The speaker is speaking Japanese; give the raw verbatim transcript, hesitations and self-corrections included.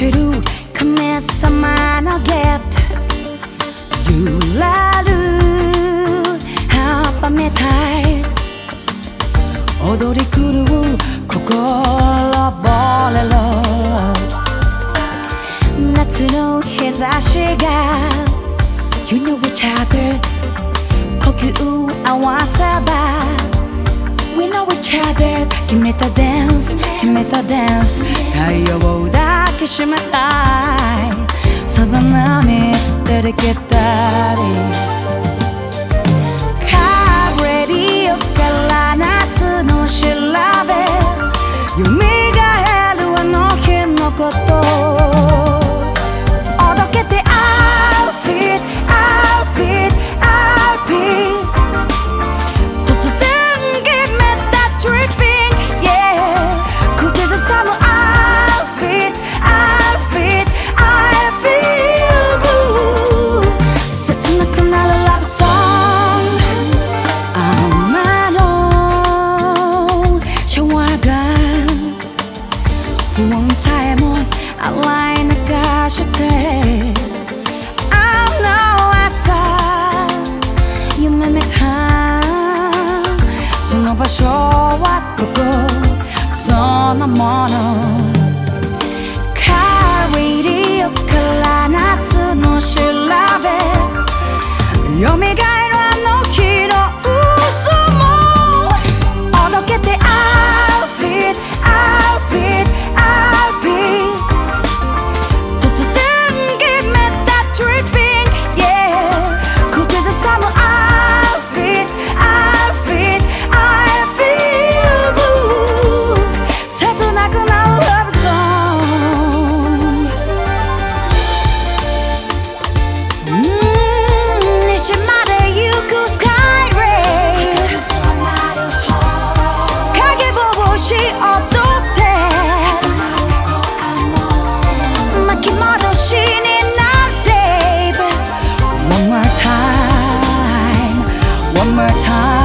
ちる神様のギフト揺らる葉っぱみたい踊り狂う心ボレロ夏の日差しが You know each other 呼吸合わせば We know each other 決めたダンス決めたダンス太陽を抱きしめたいさざ波照りきったりカーレディオから夏の調べ蘇るあの日のことおどけて I'll fit I'll fit I'll fit 突然 Give me that tripping yeah 口ずさむ I'll fit I'll fit I feel good 切なくなる love song 雨のシャワーが不安さえも洗い流して I know 朝夢見たその場所はどこそのものカーレディオから夏の調べ蘇るあの日の嘘もおどけて I'll fit I'll fit I'll fit 突然 Give me that tripping yeah 口ずさむ I'll fit I'll fit I feel good 切なくなる love song うーん西まで行く sky ray 影帽子踊って巻き戻しになる Babe One more time One more time